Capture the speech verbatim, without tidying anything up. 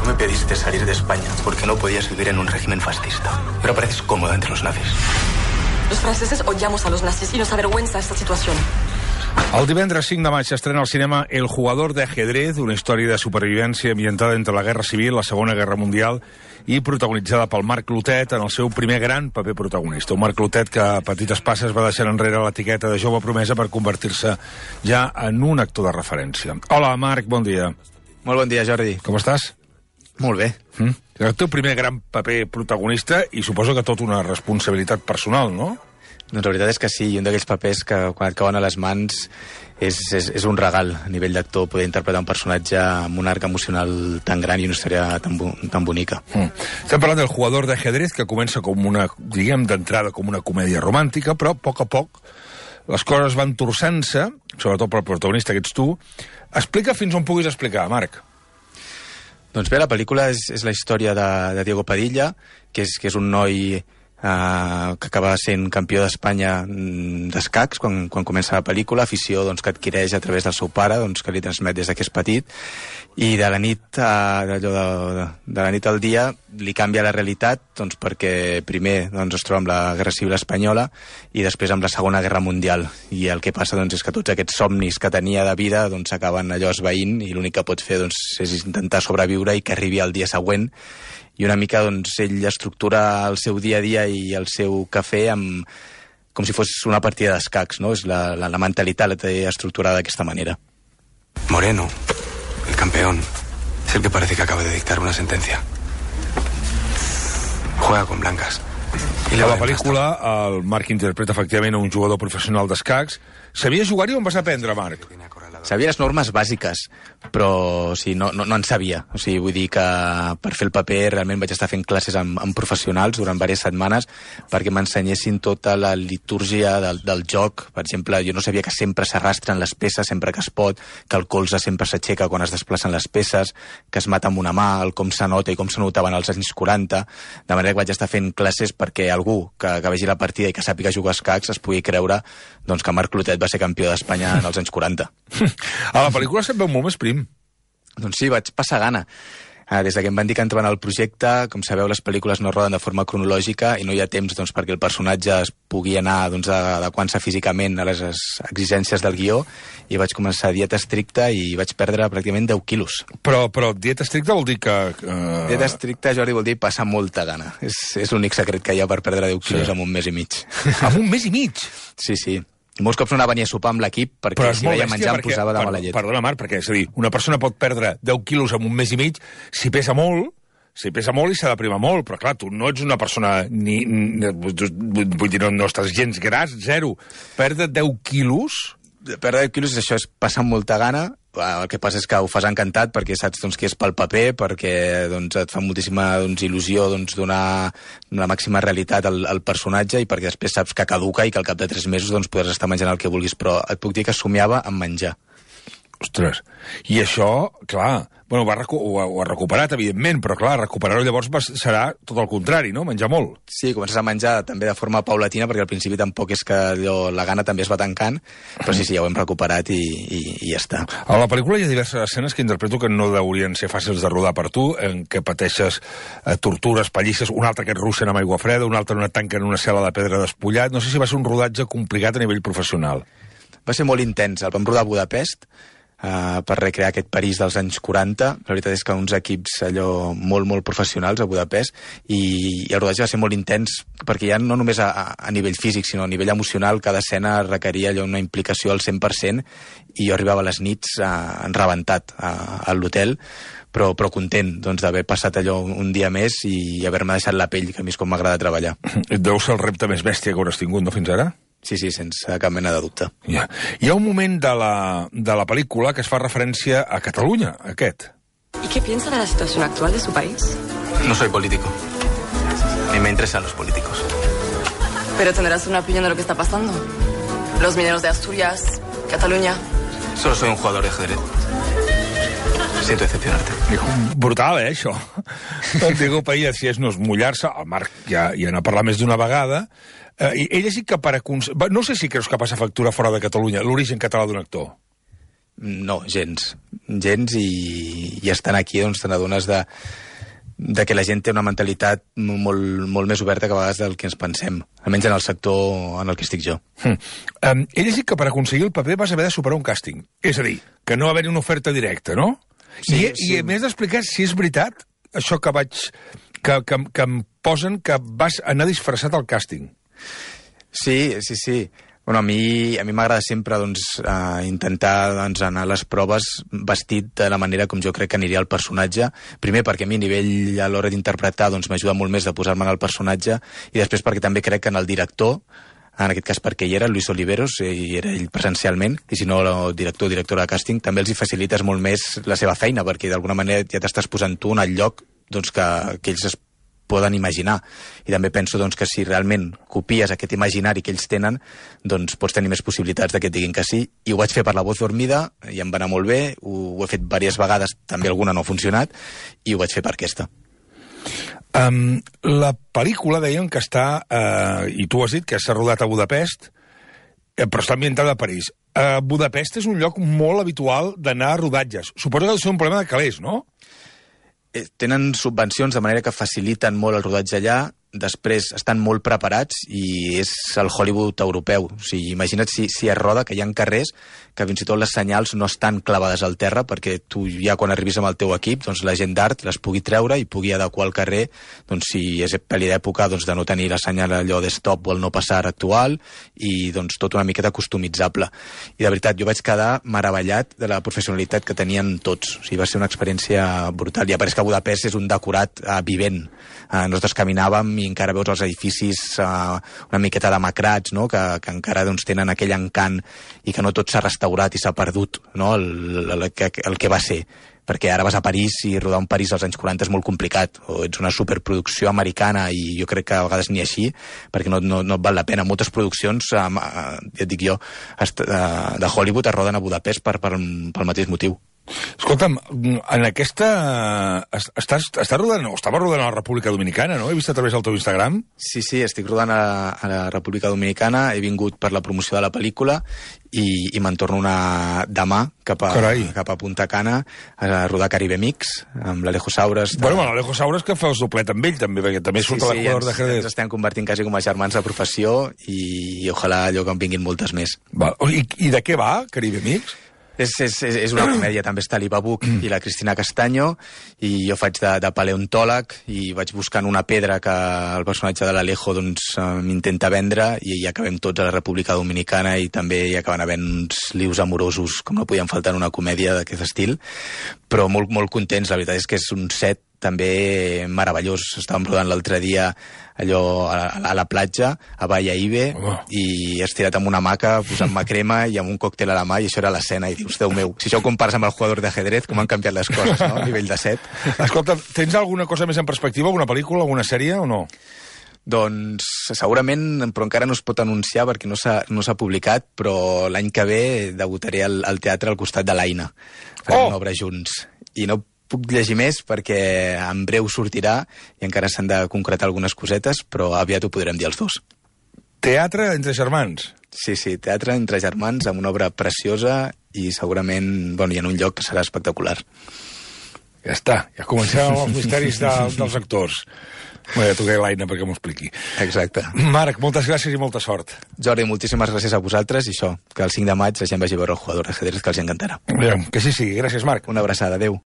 Tú me pediste salir de España porque no podías vivir en un régimen fascista. Pero pareces cómoda entre los nazis. Los franceses odiamos a los nazis y nos avergüenza esta situación. El divendres cinc de maig s'estrena al cinema El jugador de ajedrez, una història de supervivència ambientada entre la Guerra Civil, la Segona Guerra Mundial i protagonitzada pel Marc Clotet en el seu primer gran paper protagonista. Un Marc Clotet que a petites passes va deixar enrere l'etiqueta de jove promesa per convertir-se ja en un actor de referència. Hola, Marc, bon dia. Molt bon dia, Jordi. Com estàs? Molt bé. Mm? El teu primer gran paper protagonista i suposo que tot una responsabilitat personal, no? Doncs la veritat és que sí, i un d'aquells papers que quan et cauen a les mans és, és, és un regal a nivell d'actor poder interpretar un personatge amb un arc emocional tan gran i una història tan, tan bonica. Mm. Estem parlant del jugador de ajedrez, que comença com una, diguem, d'entrada com una comèdia romàntica, però a poc a poc les coses van torçant-se, sobretot pel protagonista que ets tu. Explica fins on puguis explicar, Marc. Doncs bé, la pel·lícula és, és la història de, de Diego Padilla, que és, que és un noi Uh, que acaba sent campió d'Espanya d'escacs quan, quan comença la pel·lícula, afició doncs, que adquireix a través del seu pare, doncs, que li transmet des que és petit, i de la nit uh, de, de, de la nit al dia li canvia la realitat doncs, perquè primer doncs, es troba amb la Guerra Civil Espanyola i després amb la Segona Guerra Mundial, i el que passa doncs, és que tots aquests somnis que tenia de vida doncs, s'acaben allò esvaint i l'únic que pot fer doncs, és intentar sobreviure i que arribi al dia següent. I una mica, doncs, ell estructura el seu dia a dia i el seu cafè amb, com si fos una partida d'escacs, no? És la, la, la mentalitat la té estructurada d'aquesta manera. Moreno, el campeón, es el que parece que acaba de dictar una sentencia. Juega con blancas. I a la pel·lícula, el Marc interpreta efectivament un jugador professional d'escacs. Sabia jugar-hi o en vas aprendre, Marc? Sabia les normes bàsiques, però o sigui, no, no, no en sabia. O sigui, vull dir que per fer el paper realment vaig estar fent classes amb, amb professionals durant diverses setmanes perquè m'ensenyessin tota la litúrgia del, del joc. Per exemple, jo no sabia que sempre s'arrastren les peces sempre que es pot, que el colze sempre s'aixeca quan es desplacen les peces, que es mata amb una mà, el com s'anota i com s'anotaven als anys quaranta, de manera que vaig estar fent classes perquè algú que, que vegi la partida i que sàpiga jugar a escacs es pugui creure doncs, que Marc Clotet va ser campió d'Espanya en els anys quaranta. A la pel·lícula se't veu molt més prim. Doncs sí, vaig passar gana. Des que em van dir que entraven al projecte, com sabeu, les pel·lícules no roden de forma cronològica i no hi ha temps doncs, perquè el personatge es pugui anar doncs, adequant-se físicament a les exigències del guió, i vaig començar a dieta estricta i vaig perdre pràcticament deu quilos. Però, però dieta estricta vol dir que... Uh... Dieta estricta, Jordi, vol dir passar molta gana. És, és l'únic secret que hi ha per perdre deu quilos sí. en un mes i mig. En un mes i mig? Sí, sí. Molts cops no anava ni a sopar amb l'equip perquè si veia menjar em posava de mala llet. Perdona, Marc, perquè és a dir, una persona pot perdre deu quilos en un mes i mig si pesa molt, si pesa molt i s'ha d'aprimar molt, però clar, tu no ets una persona ni... ni vull dir, no, no estàs gens gras, zero. Perdre deu quilos... Perdre deu quilos, això és passar molta gana. El que passa és que ho fas encantat perquè saps doncs, que és pel paper, perquè doncs, et fa moltíssima doncs, il·lusió doncs, donar la màxima realitat al, al personatge i perquè després saps que caduca i que al cap de tres mesos doncs, podràs estar menjant el que vulguis, però et puc dir que somiava amb menjar. Ostres, i això, clar, bueno, va recu ho, ha, ho ha recuperat, evidentment, però clar, recuperar-ho llavors va, serà tot el contrari, no? Menjar molt. Sí, comences a menjar també de forma paulatina, perquè al principi tampoc és que allò, la gana també es va tancant, però sí, sí, ja ho hem recuperat i, i, i ja està. A la pel·lícula hi ha diverses escenes que interpreto que no deurien ser fàcils de rodar per tu, en què pateixes eh, tortures, pallisses, un altre que et russen amb aigua freda, un altre en una tanca en una cel·la de pedra despullat. No sé si va ser un rodatge complicat a nivell professional. Va ser molt intens. El vam rodar a Budapest, Uh, per recrear aquest París dels anys quaranta. La veritat és que uns equips allò molt, molt professionals a Budapest i, i el rodatge va ser molt intens perquè ja no només a, a nivell físic sinó a nivell emocional, cada escena requeria allò una implicació al cent per cent i jo arribava a les nits uh, enrebentat uh, a l'hotel, però, però content doncs, d'haver passat allò un dia més i haver-me deixat la pell, que a mi és com m'agrada treballar. Et deu ser el repte més bèstia que hauràs tingut, no, fins ara? Sí, sí, sense cap mena de dubte. Ja. Hi ha un moment de la, de la pel·lícula que es fa referència a Catalunya, aquest. ¿Y qué piensa de la situación actual de su país? No soy político. Ni me interesan los políticos. Pero tendrás una opinión de lo que está pasando. Los mineros de Asturias, Cataluña. Solo soy un jugador de ajedrez. Siento decepcionarte. Brutal, eh, això? El Diego Padilla, si és no és mullar-se, el Marc ja, ja n'ha parlat més d'una vegada, eh, i ell ha dit que per acons... no sé si creus que passa factura fora de Catalunya, l'origen català d'un actor. No, gens. Gens, i, i estan aquí, doncs, te n'adones de, de que la gent té una mentalitat molt, molt més oberta que a vegades del que ens pensem, almenys en el sector en el que estic jo. Hm. Um, he llegit que per aconseguir el paper vas haver de superar un càsting. És a dir, que no va haver-hi una oferta directa, no? Sí, I, sí. I m'has d'explicar si és veritat això que vaig... que, que, que em posen que vas anar disfressat al càsting. Sí, sí, sí. Bueno, a mi a mi m'agrada sempre doncs, uh, intentar doncs, anar a les proves vestit de la manera com jo crec que aniria el personatge. Primer perquè a mi a nivell a l'hora d'interpretar doncs, m'ajuda molt més de posar-me en el personatge, i després perquè també crec que en el director, en aquest cas perquè hi era, Luis Oliveros, i era ell presencialment, i si no el director o directora de càsting, també els hi facilites molt més la seva feina, perquè d'alguna manera ja t'estàs posant tu en el lloc doncs, que, que ells es poden imaginar. I també penso doncs, que si realment copies aquest imaginari que ells tenen, doncs pots tenir més possibilitats de que et diguin que sí. I ho vaig fer per La voz dormida, i em va anar molt bé, ho, ho he fet diverses vegades, també alguna no ha funcionat, i ho vaig fer per aquesta. Um, la pel·lícula, deien que està, uh, i tu has dit que s'ha rodat a Budapest, eh, però està ambientada a París. Uh, Budapest és un lloc molt habitual d'anar a rodatges. Suposo que ha de ser un problema de calés, no? Tenen subvencions de manera que faciliten molt el rodatge allà, després estan molt preparats i és el Hollywood europeu. O sigui, imagina't si, si es roda, que hi ha carrers que fins i tot les senyals no estan clavades al terra, perquè tu ja quan arribis amb el teu equip, doncs la gent d'art les pugui treure i pugui adequar el carrer, doncs si és pel·li d'època, doncs de no tenir la senyal allò de stop o el no passar actual, i doncs tot una miqueta customitzable. I de veritat, jo vaig quedar meravellat de la professionalitat que tenien tots. O sigui, va ser una experiència brutal. I apareix que Budapest és un decorat uh, vivent. Uh, nosaltres caminàvem i encara veus els edificis uh, una miqueta demacrats, no? que, que encara doncs, tenen aquell encant, i que no tot s'ha restaurat i s'ha perdut, no? el, el, el, el que va ser. Perquè ara vas a París i rodar un París als anys quaranta és molt complicat, o ets una superproducció americana, i jo crec que a vegades ni així, perquè no, no, no val la pena. Moltes produccions, uh, uh, ja et dic jo, uh, de Hollywood es roden a Budapest per, per, pel mateix motiu. Escolta'm, en aquesta... Estàs, estàs rodant, o estava rodant a la República Dominicana, no? He vist a través del teu Instagram. Sí, sí, estic rodant a, a la República Dominicana, he vingut per la promoció de la pel·lícula, i, i me'n torno una demà cap a, cap a Punta Cana a rodar Caribe Mix, amb l'Alejo Saures. De... Bueno, l'Alejo Saures que fa el doblet amb ell, també, perquè també surt sí, a l'Equador sí, de Jerez. Ens estem convertint quasi com a germans de professió, i, i ojalà allò que en vinguin moltes més. Val. I, I de què va, Caribe Mix? És, és, és una comèdia, també està l'Iva Buch i la Cristina Castaño, i jo faig de, de paleontòleg, i vaig buscant una pedra que el personatge de l'Alejo doncs, m'intenta vendre, i hi acabem tots a la República Dominicana, i també hi acaben havent uns lius amorosos, com no podien faltar en una comèdia d'aquest estil, però molt, molt contents. La veritat és que és un set també meravellós. Estàvem rodant l'altre dia allò a, a la platja, a Bahia Ibe, oh. i estirat amb una hamaca, posant-me crema i amb un còctel a la mà, i això era l'escena, i dius, Déu meu, si això ho compares amb el jugador d'ajedrez, com han canviat les coses, no?, a nivell de set. Escolta, tens alguna cosa més en perspectiva, alguna pel·lícula, alguna sèrie, o no? Doncs segurament, però encara no es pot anunciar perquè no s'ha no s'ha publicat, però l'any que ve debutaré al, al teatre al costat de l'Aina. Farem oh. una obra junts. I no puc llegir més perquè en breu sortirà i encara s'han de concretar algunes cosetes, però aviat ho podrem dir els dos. Teatre entre germans? Sí, sí, teatre entre germans amb una obra preciosa i segurament, bueno, i en un lloc que serà espectacular. Ja està, ja comencem els misteris de, dels actors. Bé, ja tocaré l'Aina perquè m'ho expliqui. Exacte. Marc, moltes gràcies i molta sort. Jordi, moltíssimes gràcies a vosaltres, i això, que el cinc de maig la gent vagi a veure el jugador d'ajedrez, que els encantarà. Bé, que sí sigui. Gràcies, Marc. Una abraçada, adeu.